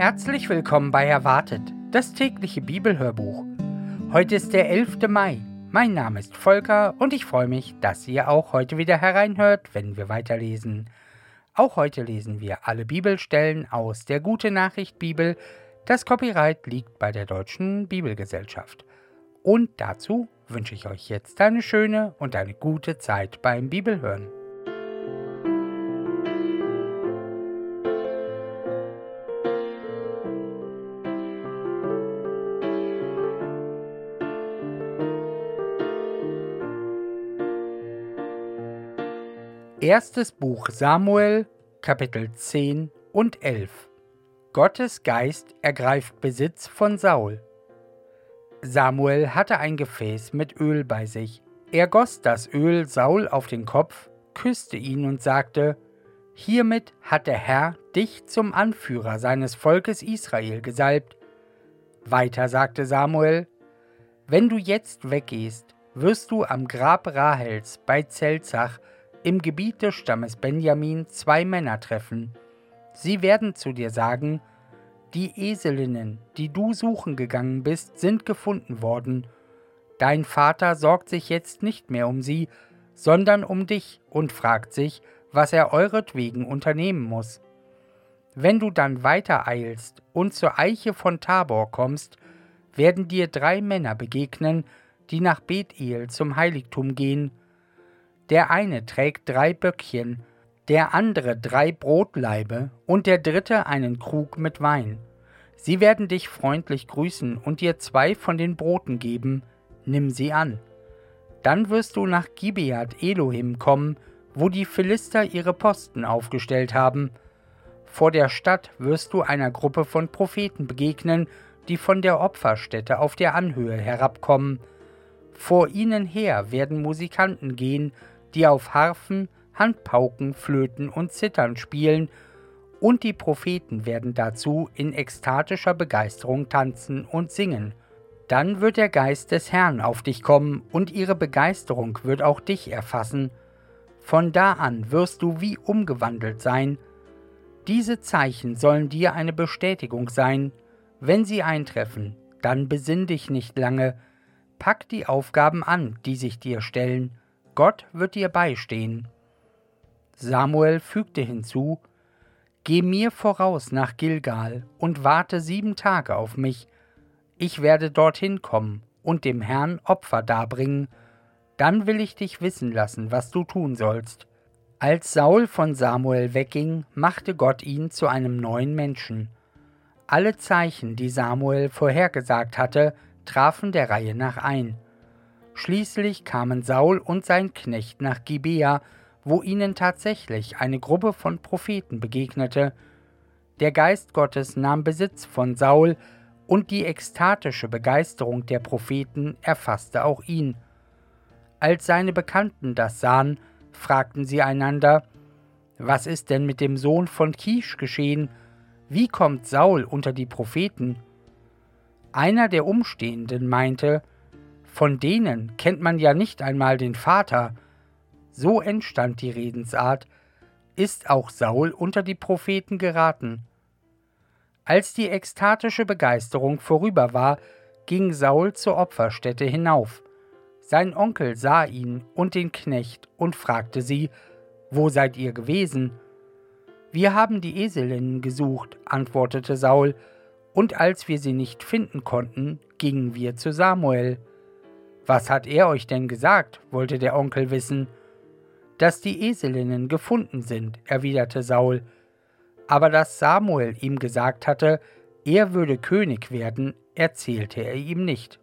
Herzlich willkommen bei Erwartet, das tägliche Bibelhörbuch. Heute ist der 11. Mai. Mein Name ist Volker und ich freue mich, dass ihr auch heute wieder hereinhört, wenn wir weiterlesen. Auch heute lesen wir alle Bibelstellen aus der Gute-Nachricht-Bibel. Das Copyright liegt bei der Deutschen Bibelgesellschaft. Und dazu wünsche ich euch jetzt eine schöne und eine gute Zeit beim Bibelhören. Erstes Buch Samuel, Kapitel 10 und 11. Gottes Geist ergreift Besitz von Saul. Samuel hatte ein Gefäß mit Öl bei sich. Er goss das Öl Saul auf den Kopf, küsste ihn und sagte: Hiermit hat der Herr dich zum Anführer seines Volkes Israel gesalbt. Weiter sagte Samuel: Wenn du jetzt weggehst, wirst du am Grab Rahels bei Zelzach im Gebiet des Stammes Benjamin 2 Männer treffen. Sie werden zu dir sagen: Die Eselinnen, die du suchen gegangen bist, sind gefunden worden. Dein Vater sorgt sich jetzt nicht mehr um sie, sondern um dich und fragt sich, was er euretwegen unternehmen muss. Wenn du dann weitereilst und zur Eiche von Tabor kommst, werden dir 3 Männer begegnen, die nach Bethel zum Heiligtum gehen. Der eine trägt 3 Böckchen, der andere 3 Brotlaibe und der dritte einen Krug mit Wein. Sie werden dich freundlich grüßen und dir 2 von den Broten geben. Nimm sie an. Dann wirst du nach Gibeat Elohim kommen, wo die Philister ihre Posten aufgestellt haben. Vor der Stadt wirst du einer Gruppe von Propheten begegnen, die von der Opferstätte auf der Anhöhe herabkommen. Vor ihnen her werden Musikanten gehen, die auf Harfen, Handpauken, Flöten und Zithern spielen, und die Propheten werden dazu in ekstatischer Begeisterung tanzen und singen. Dann wird der Geist des Herrn auf dich kommen, und ihre Begeisterung wird auch dich erfassen. Von da an wirst du wie umgewandelt sein. Diese Zeichen sollen dir eine Bestätigung sein. Wenn sie eintreffen, dann besinn dich nicht lange. Pack die Aufgaben an, die sich dir stellen. Gott wird dir beistehen. Samuel fügte hinzu: Geh mir voraus nach Gilgal und warte 7 Tage auf mich. Ich werde dorthin kommen und dem Herrn Opfer darbringen. Dann will ich dich wissen lassen, was du tun sollst. Als Saul von Samuel wegging, machte Gott ihn zu einem neuen Menschen. Alle Zeichen, die Samuel vorhergesagt hatte, trafen der Reihe nach ein. Schließlich kamen Saul und sein Knecht nach Gibea, wo ihnen tatsächlich eine Gruppe von Propheten begegnete. Der Geist Gottes nahm Besitz von Saul, und die ekstatische Begeisterung der Propheten erfasste auch ihn. Als seine Bekannten das sahen, fragten sie einander: Was ist denn mit dem Sohn von Kisch geschehen? Wie kommt Saul unter die Propheten? Einer der Umstehenden meinte: Von denen kennt man ja nicht einmal den Vater. So entstand die Redensart: Ist auch Saul unter die Propheten geraten? Als die ekstatische Begeisterung vorüber war, ging Saul zur Opferstätte hinauf. Sein Onkel sah ihn und den Knecht und fragte sie: Wo seid ihr gewesen? Wir haben die Eselinnen gesucht, antwortete Saul, und als wir sie nicht finden konnten, gingen wir zu Samuel. Was hat er euch denn gesagt? Wollte der Onkel wissen. Dass die Eselinnen gefunden sind, erwiderte Saul. Aber dass Samuel ihm gesagt hatte, er würde König werden, erzählte er ihm nicht.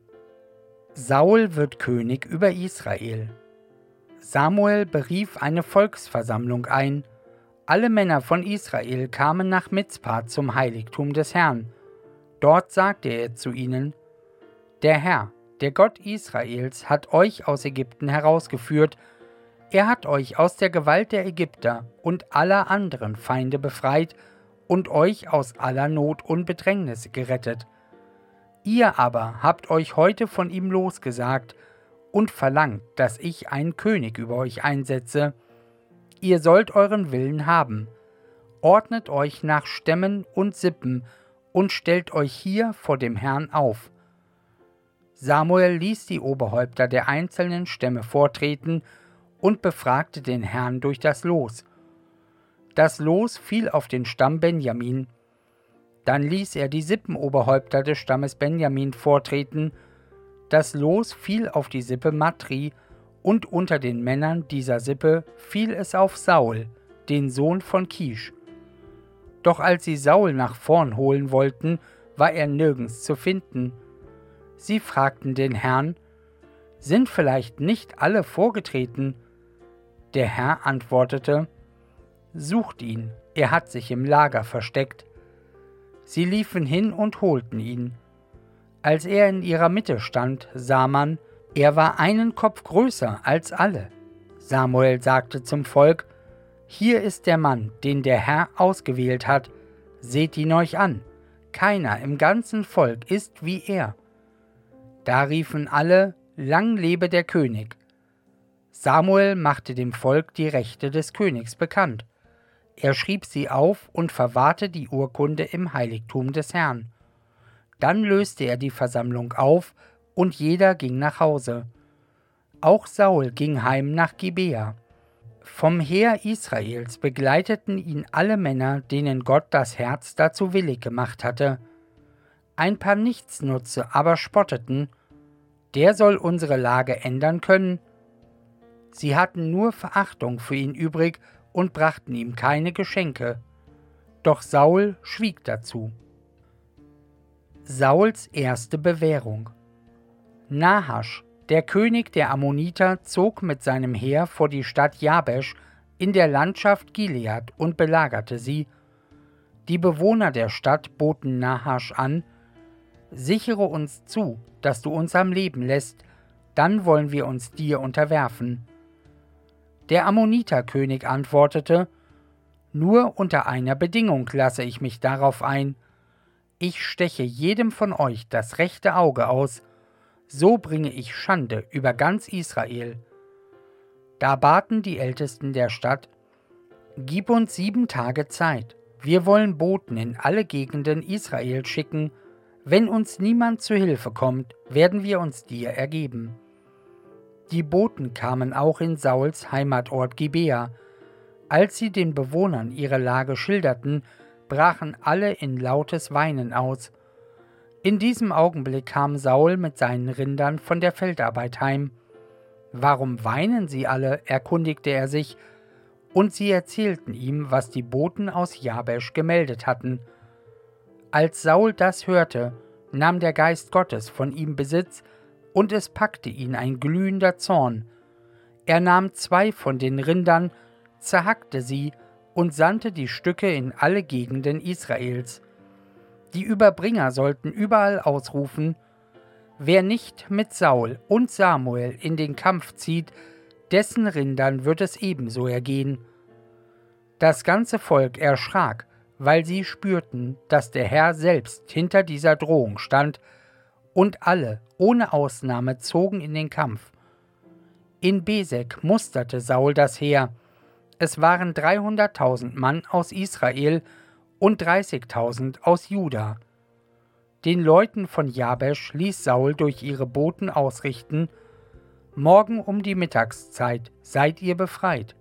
Saul wird König über Israel. Samuel berief eine Volksversammlung ein. Alle Männer von Israel kamen nach Mizpa zum Heiligtum des Herrn. Dort sagte er zu ihnen: Der Herr, der Gott Israels, hat euch aus Ägypten herausgeführt. Er hat euch aus der Gewalt der Ägypter und aller anderen Feinde befreit und euch aus aller Not und Bedrängnis gerettet. Ihr aber habt euch heute von ihm losgesagt und verlangt, dass ich einen König über euch einsetze. Ihr sollt euren Willen haben. ordnet euch nach Stämmen und Sippen und stellt euch hier vor dem Herrn auf. Samuel ließ die Oberhäupter der einzelnen Stämme vortreten und befragte den Herrn durch das Los. Das Los fiel auf den Stamm Benjamin. Dann ließ er die Sippenoberhäupter des Stammes Benjamin vortreten. Das Los fiel auf die Sippe Matri, und unter den Männern dieser Sippe fiel es auf Saul, den Sohn von Kisch. Doch als sie Saul nach vorn holen wollten, war er nirgends zu finden. Sie fragten den Herrn: Sind vielleicht nicht alle vorgetreten? Der Herr antwortete: Sucht ihn, er hat sich im Lager versteckt. Sie liefen hin und holten ihn. Als er in ihrer Mitte stand, sah man, er war einen Kopf größer als alle. Samuel sagte zum Volk: Hier ist der Mann, den der Herr ausgewählt hat. Seht ihn euch an. Keiner im ganzen Volk ist wie er. Da riefen alle: Lang lebe der König. Samuel machte dem Volk die Rechte des Königs bekannt. Er schrieb sie auf und verwahrte die Urkunde im Heiligtum des Herrn. Dann löste er die Versammlung auf, und jeder ging nach Hause. Auch Saul ging heim nach Gibea. Vom Heer Israels begleiteten ihn alle Männer, denen Gott das Herz dazu willig gemacht hatte. Ein paar Nichtsnutze aber spotteten: Der soll unsere Lage ändern können. Sie hatten nur Verachtung für ihn übrig und brachten ihm keine Geschenke. Doch Saul schwieg dazu. Sauls erste Bewährung. Nahasch, der König der Ammoniter, zog mit seinem Heer vor die Stadt Jabesch in der Landschaft Gilead und belagerte sie. Die Bewohner der Stadt boten Nahasch an: Sichere uns zu, dass du uns am Leben lässt, dann wollen wir uns dir unterwerfen. Der Ammoniterkönig antwortete: Nur unter einer Bedingung lasse ich mich darauf ein. Ich steche jedem von euch das rechte Auge aus, so bringe ich Schande über ganz Israel. Da baten die Ältesten der Stadt: Gib uns 7 Tage Zeit, wir wollen Boten in alle Gegenden Israels schicken. Wenn uns niemand zu Hilfe kommt, werden wir uns dir ergeben. Die Boten kamen auch in Sauls Heimatort Gibea. Als sie den Bewohnern ihre Lage schilderten, brachen alle in lautes Weinen aus. In diesem Augenblick kam Saul mit seinen Rindern von der Feldarbeit heim. »Warum weinen sie alle?« erkundigte er sich, und sie erzählten ihm, was die Boten aus Jabesch gemeldet hatten. Als Saul das hörte, nahm der Geist Gottes von ihm Besitz, und es packte ihn ein glühender Zorn. Er nahm 2 von den Rindern, zerhackte sie und sandte die Stücke in alle Gegenden Israels. Die Überbringer sollten überall ausrufen: Wer nicht mit Saul und Samuel in den Kampf zieht, dessen Rindern wird es ebenso ergehen. Das ganze Volk erschrak, weil sie spürten, dass der Herr selbst hinter dieser Drohung stand, und alle, ohne Ausnahme, zogen in den Kampf. In Besek musterte Saul das Heer. Es waren 300.000 Mann aus Israel und 30.000 aus Juda. Den Leuten von Jabesch ließ Saul durch ihre Boten ausrichten: Morgen um die Mittagszeit seid ihr befreit.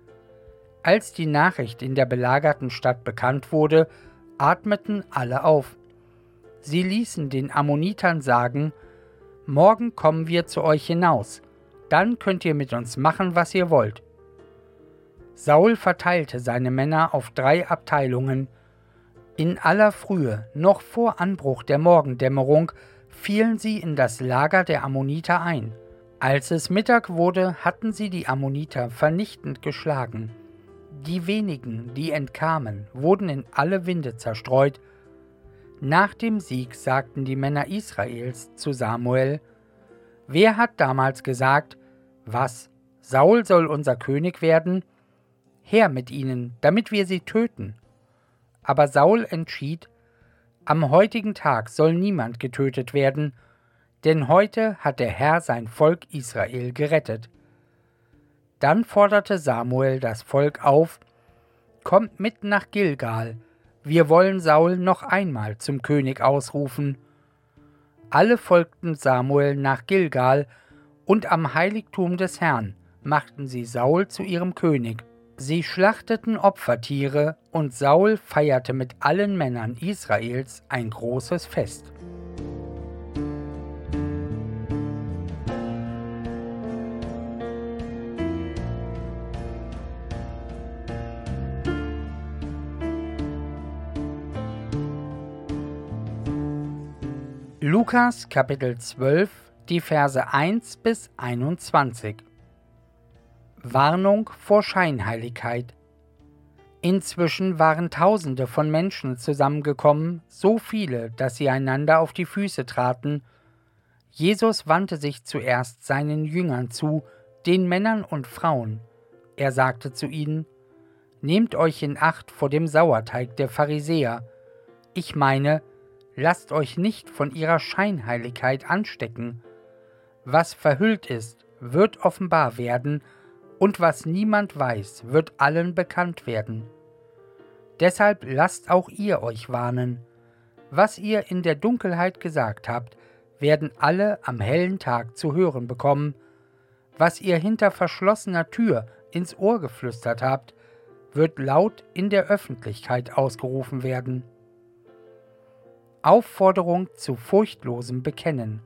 Als die Nachricht in der belagerten Stadt bekannt wurde, atmeten alle auf. Sie ließen den Ammonitern sagen: Morgen kommen wir zu euch hinaus, dann könnt ihr mit uns machen, was ihr wollt. Saul verteilte seine Männer auf 3 Abteilungen. In aller Frühe, noch vor Anbruch der Morgendämmerung, fielen sie in das Lager der Ammoniter ein. Als es Mittag wurde, hatten sie die Ammoniter vernichtend geschlagen. Die wenigen, die entkamen, wurden in alle Winde zerstreut. Nach dem Sieg sagten die Männer Israels zu Samuel: Wer hat damals gesagt: Was, Saul soll unser König werden? Her mit ihnen, damit wir sie töten. Aber Saul entschied: Am heutigen Tag soll niemand getötet werden, denn heute hat der Herr sein Volk Israel gerettet. Dann forderte Samuel das Volk auf: kommt mit nach Gilgal, wir wollen Saul noch einmal zum König ausrufen. Alle folgten Samuel nach Gilgal, und am Heiligtum des Herrn machten sie Saul zu ihrem König. Sie schlachteten Opfertiere, und Saul feierte mit allen Männern Israels ein großes Fest. Lukas Kapitel 12, die Verse 1 bis 21. Warnung vor Scheinheiligkeit. Inzwischen waren Tausende von Menschen zusammengekommen, so viele, dass sie einander auf die Füße traten. Jesus wandte sich zuerst seinen Jüngern zu, den Männern und Frauen. Er sagte zu ihnen: Nehmt euch in Acht vor dem Sauerteig der Pharisäer. Ich meine, lasst euch nicht von ihrer Scheinheiligkeit anstecken. Was verhüllt ist, wird offenbar werden, und was niemand weiß, wird allen bekannt werden. Deshalb lasst auch ihr euch warnen. Was ihr in der Dunkelheit gesagt habt, werden alle am hellen Tag zu hören bekommen. Was ihr hinter verschlossener Tür ins Ohr geflüstert habt, wird laut in der Öffentlichkeit ausgerufen werden. Aufforderung zu furchtlosem Bekennen.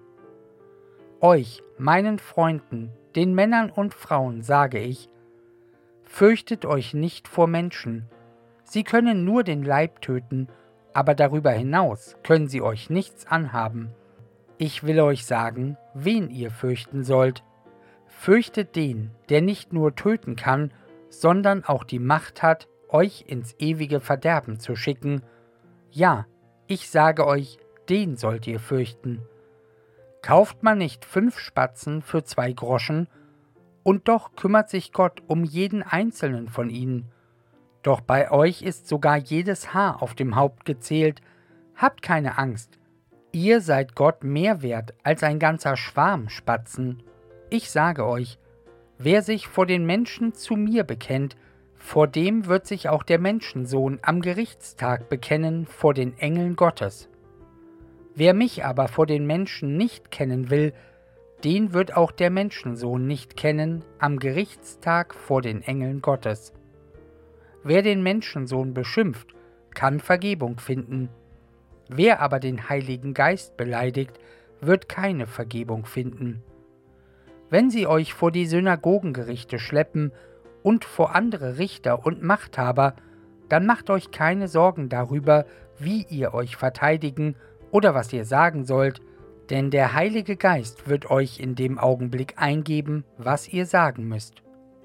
Euch, meinen Freunden, den Männern und Frauen, sage ich: Fürchtet euch nicht vor Menschen. Sie können nur den Leib töten, aber darüber hinaus können sie euch nichts anhaben. Ich will euch sagen, wen ihr fürchten sollt. Fürchtet den, der nicht nur töten kann, sondern auch die Macht hat, euch ins ewige Verderben zu schicken. Ja, ich sage euch, den sollt ihr fürchten. Kauft man nicht 5 Spatzen für 2 Groschen? Und doch kümmert sich Gott um jeden einzelnen von ihnen. Doch bei euch ist sogar jedes Haar auf dem Haupt gezählt. Habt keine Angst. Ihr seid Gott mehr wert als ein ganzer Schwarm Spatzen. Ich sage euch, wer sich vor den Menschen zu mir bekennt, vor dem wird sich auch der Menschensohn am Gerichtstag bekennen vor den Engeln Gottes. Wer mich aber vor den Menschen nicht kennen will, den wird auch der Menschensohn nicht kennen am Gerichtstag vor den Engeln Gottes. Wer den Menschensohn beschimpft, kann Vergebung finden. Wer aber den Heiligen Geist beleidigt, wird keine Vergebung finden. Wenn sie euch vor die Synagogengerichte schleppen und vor andere Richter und Machthaber, dann macht euch keine Sorgen darüber, wie ihr euch verteidigen oder was ihr sagen sollt, denn der Heilige Geist wird euch in dem Augenblick eingeben, was ihr sagen müsst.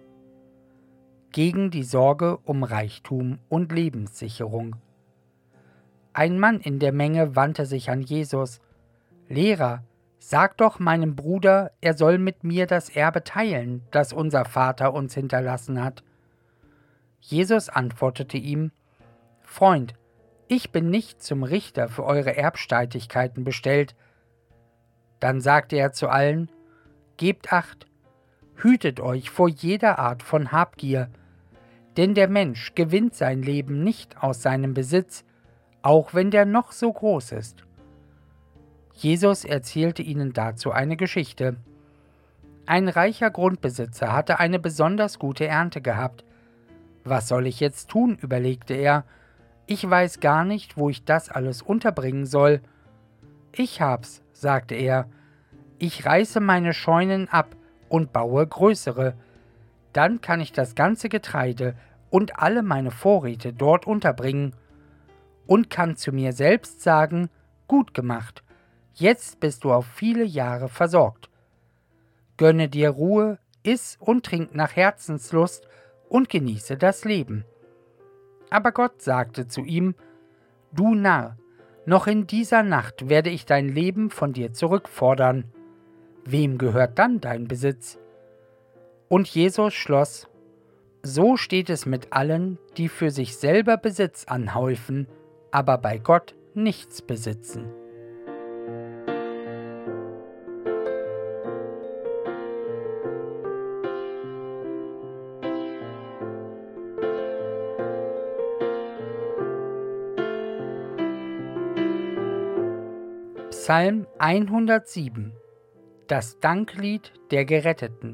Gegen die Sorge um Reichtum und Lebenssicherung. Ein Mann in der Menge wandte sich an Jesus: Lehrer, sag doch meinem Bruder, er soll mit mir das Erbe teilen, das unser Vater uns hinterlassen hat. Jesus antwortete ihm: Freund, ich bin nicht zum Richter für eure Erbstreitigkeiten bestellt. Dann sagte er zu allen: Gebt Acht, hütet euch vor jeder Art von Habgier, denn der Mensch gewinnt sein Leben nicht aus seinem Besitz, auch wenn der noch so groß ist. Jesus erzählte ihnen dazu eine Geschichte. Ein reicher Grundbesitzer hatte eine besonders gute Ernte gehabt. Was soll ich jetzt tun, überlegte er. Ich weiß gar nicht, wo ich das alles unterbringen soll. Ich hab's, sagte er. Ich reiße meine Scheunen ab und baue größere. Dann kann ich das ganze Getreide und alle meine Vorräte dort unterbringen und kann zu mir selbst sagen: Gut gemacht, jetzt bist du auf viele Jahre versorgt. Gönne dir Ruhe, iss und trink nach Herzenslust und genieße das Leben. Aber Gott sagte zu ihm: Du Narr, noch in dieser Nacht werde ich dein Leben von dir zurückfordern. Wem gehört dann dein Besitz? Und Jesus schloss: So steht es mit allen, die für sich selber Besitz anhäufen, aber bei Gott nichts besitzen. Psalm 107. Das Danklied der Geretteten.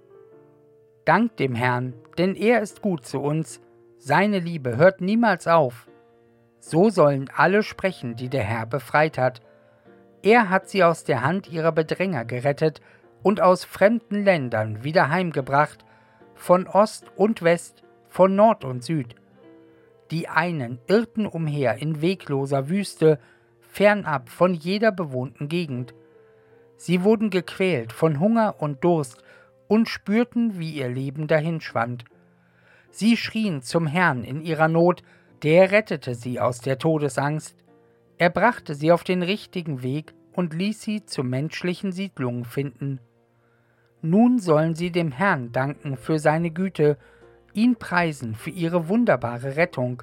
Dank dem Herrn, denn er ist gut zu uns, seine Liebe hört niemals auf. So sollen alle sprechen, die der Herr befreit hat. Er hat sie aus der Hand ihrer Bedränger gerettet und aus fremden Ländern wieder heimgebracht, von Ost und West, von Nord und Süd. Die einen irrten umher in wegloser Wüste, fernab von jeder bewohnten Gegend. Sie wurden gequält von Hunger und Durst und spürten, wie ihr Leben dahinschwand. Sie schrien zum Herrn in ihrer Not, der rettete sie aus der Todesangst. Er brachte sie auf den richtigen Weg und ließ sie zu menschlichen Siedlungen finden. Nun sollen sie dem Herrn danken für seine Güte, ihn preisen für ihre wunderbare Rettung.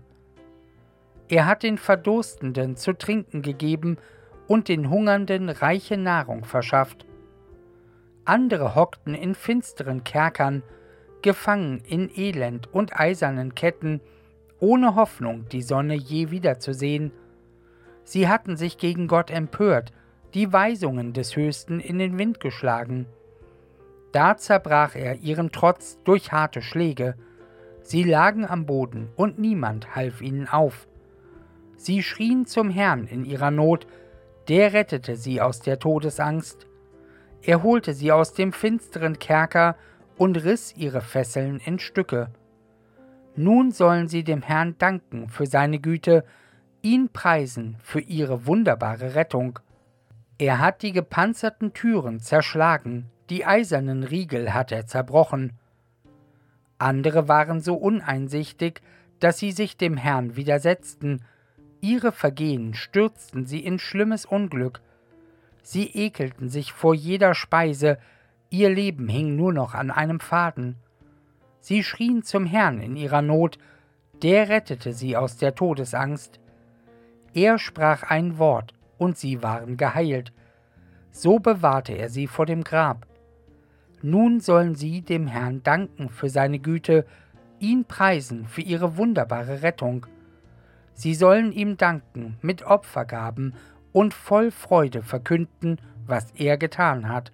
Er hat den Verdurstenden zu trinken gegeben und den Hungernden reiche Nahrung verschafft. Andere hockten in finsteren Kerkern, gefangen in Elend und eisernen Ketten, ohne Hoffnung, die Sonne je wiederzusehen. Sie hatten sich gegen Gott empört, die Weisungen des Höchsten in den Wind geschlagen. Da zerbrach er ihren Trotz durch harte Schläge. Sie lagen am Boden und niemand half ihnen auf. Sie schrien zum Herrn in ihrer Not, der rettete sie aus der Todesangst. Er holte sie aus dem finsteren Kerker und riss ihre Fesseln in Stücke. Nun sollen sie dem Herrn danken für seine Güte, ihn preisen für ihre wunderbare Rettung. Er hat die gepanzerten Türen zerschlagen, die eisernen Riegel hat er zerbrochen. Andere waren so uneinsichtig, dass sie sich dem Herrn widersetzten. Ihre Vergehen stürzten sie in schlimmes Unglück. Sie ekelten sich vor jeder Speise, ihr Leben hing nur noch an einem Faden. Sie schrien zum Herrn in ihrer Not, der rettete sie aus der Todesangst. Er sprach ein Wort, und sie waren geheilt. So bewahrte er sie vor dem Grab. Nun sollen sie dem Herrn danken für seine Güte, ihn preisen für ihre wunderbare Rettung. Sie sollen ihm danken mit Opfergaben und voll Freude verkünden, was er getan hat.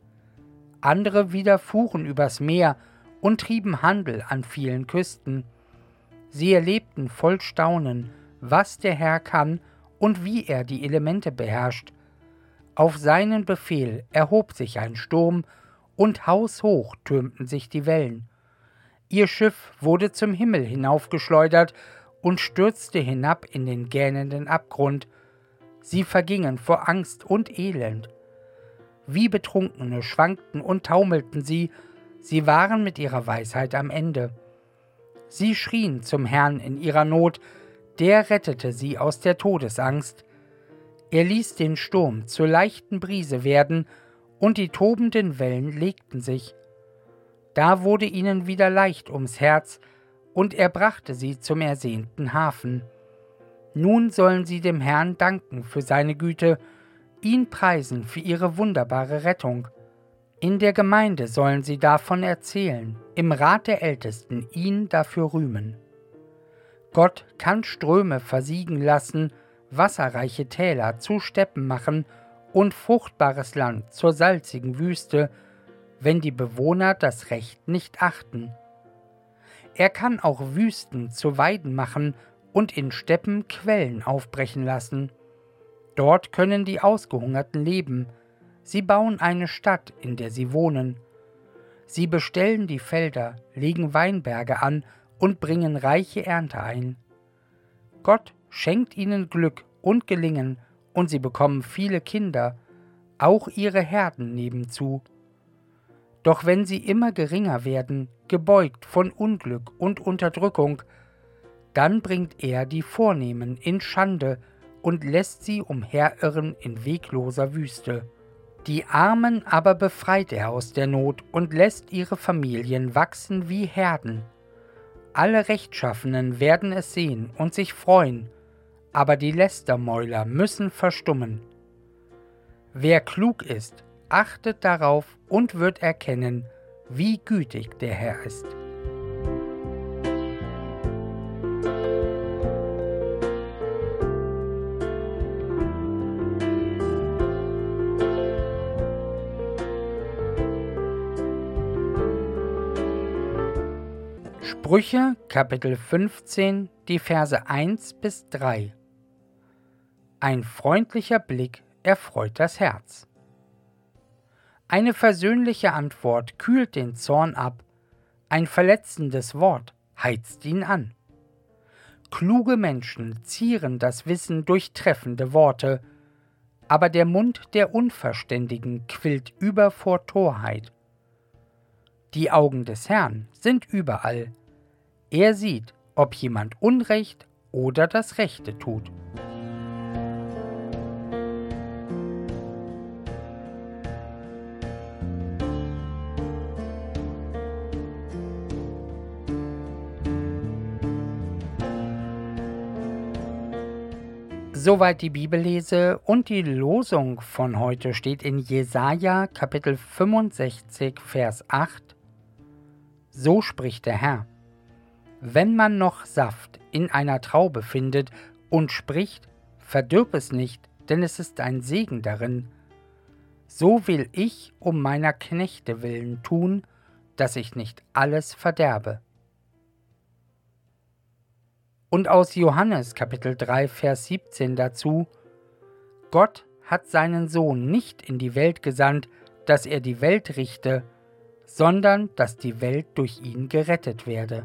Andere wieder fuhren übers Meer und trieben Handel an vielen Küsten. Sie erlebten voll Staunen, was der Herr kann und wie er die Elemente beherrscht. Auf seinen Befehl erhob sich ein Sturm, und haushoch türmten sich die Wellen. Ihr Schiff wurde zum Himmel hinaufgeschleudert und stürzte hinab in den gähnenden Abgrund. Sie vergingen vor Angst und Elend. Wie Betrunkene schwankten und taumelten sie waren mit ihrer Weisheit am Ende. Sie schrien zum Herrn in ihrer Not, der rettete sie aus der Todesangst. Er ließ den Sturm zur leichten Brise werden, und die tobenden Wellen legten sich. Da wurde ihnen wieder leicht ums Herz, und er brachte sie zum ersehnten Hafen. Nun sollen sie dem Herrn danken für seine Güte, ihn preisen für ihre wunderbare Rettung. In der Gemeinde sollen sie davon erzählen, im Rat der Ältesten ihn dafür rühmen. Gott kann Ströme versiegen lassen, wasserreiche Täler zu Steppen machen und fruchtbares Land zur salzigen Wüste, wenn die Bewohner das Recht nicht achten. Er kann auch Wüsten zu Weiden machen und in Steppen Quellen aufbrechen lassen. Dort können die Ausgehungerten leben. Sie bauen eine Stadt, in der sie wohnen. Sie bestellen die Felder, legen Weinberge an und bringen reiche Ernte ein. Gott schenkt ihnen Glück und Gelingen, und sie bekommen viele Kinder, auch ihre Herden nebenzu. Doch wenn sie immer geringer werden, gebeugt von Unglück und Unterdrückung, dann bringt er die Vornehmen in Schande und lässt sie umherirren in wegloser Wüste. Die Armen aber befreit er aus der Not und lässt ihre Familien wachsen wie Herden. Alle Rechtschaffenen werden es sehen und sich freuen, aber die Lästermäuler müssen verstummen. Wer klug ist, achtet darauf und wird erkennen, wie gütig der Herr ist. Sprüche, Kapitel 15, die Verse 1 bis 3. Ein freundlicher Blick erfreut das Herz. Eine versöhnliche Antwort kühlt den Zorn ab, ein verletzendes Wort heizt ihn an. Kluge Menschen zieren das Wissen durch treffende Worte, aber der Mund der Unverständigen quillt über vor Torheit. Die Augen des Herrn sind überall. Er sieht, ob jemand Unrecht oder das Rechte tut. Soweit die Bibellese und die Losung von heute steht in Jesaja Kapitel 65, Vers 8. So spricht der Herr: Wenn man noch Saft in einer Traube findet und spricht, verdirb es nicht, denn es ist ein Segen darin. So will ich um meiner Knechte willen tun, dass ich nicht alles verderbe. Und aus Johannes Kapitel 3, Vers 17 dazu: Gott hat seinen Sohn nicht in die Welt gesandt, dass er die Welt richte, sondern dass die Welt durch ihn gerettet werde.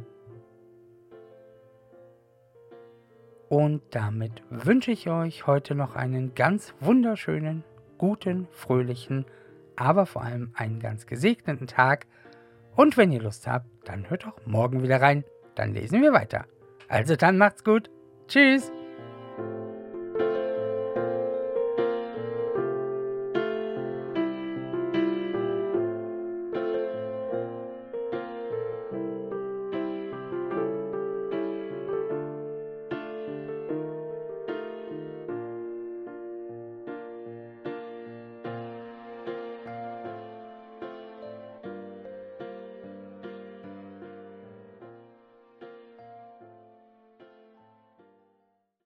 Und damit wünsche ich euch heute noch einen ganz wunderschönen, guten, fröhlichen, aber vor allem einen ganz gesegneten Tag. Und wenn ihr Lust habt, dann hört auch morgen wieder rein, dann lesen wir weiter. Also dann macht's gut. Tschüss.